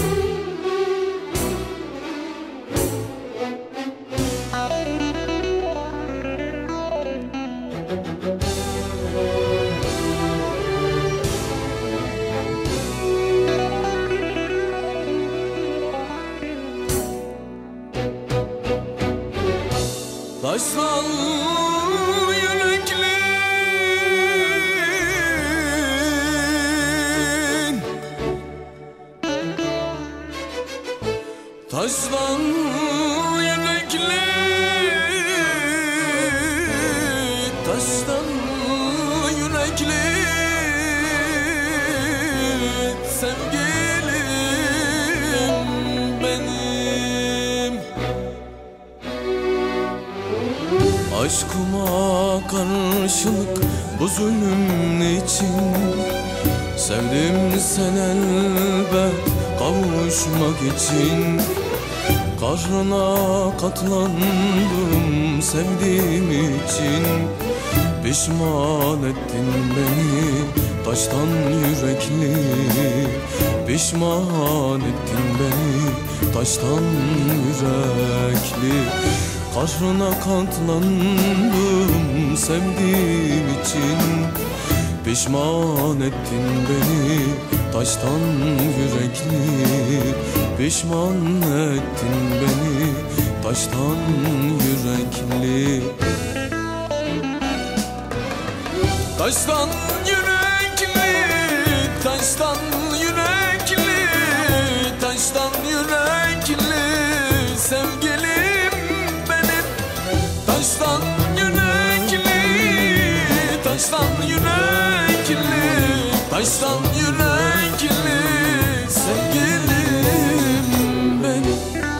Taştan yüreklin, taştan yüreklin, taştan yüreklin, sevgilim benim. Aşkıma karşılık bu zulüm için sevdim sen elbet kavuşmak için. Kahrına katlandım sevdiğim için. Pişman ettin beni taştan yürekli, pişman ettin beni taştan yürekli. Kahrına katlandım sevdiğim için. Pişman ettin beni taştan yürekli, pişman ettin beni taştan yürekli. Taştan yürekli, taştan yürekli, taştan yürekli, sevgilim benim. Taştan yürekli, taştan yürekli, taştan yürekli, sevgilim benim.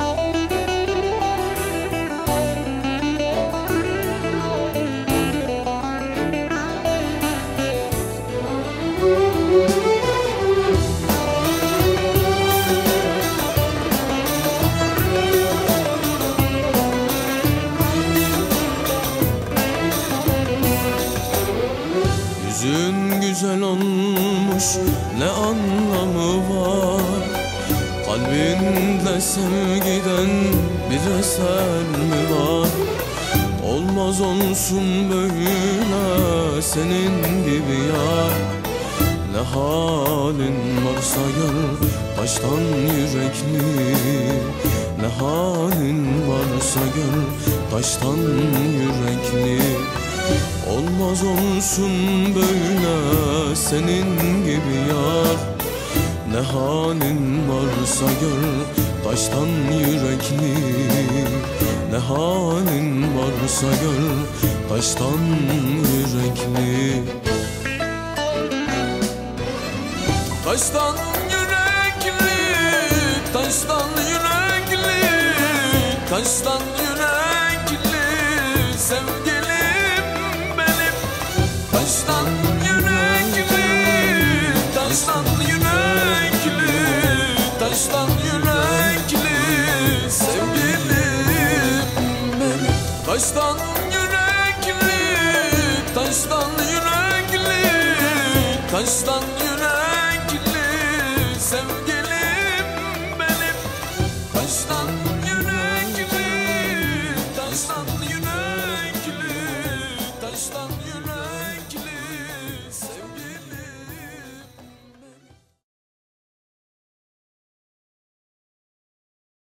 Yüzün güzel olmuş, ne anlamı var? Kalbinde sevgiden bir eser mi var? Olmaz olsun böyle senin gibi yar. Ne halin varsa gör taştan yürekli, ne halin varsa gör taştan yürekli. Olmaz olsun böyle senin gibi yar. Ne halin varsa gör taştan yürekli, ne halin varsa gör taştan yürekli. Taştan yürekli, taştan yürekli, taştan yürekli, sevgilim benim. Taştan yürekli, taştan yürekli, taştan yürekli, sevgilim benim. Taştan yürekli, taştan yürekli, taştan yürekli,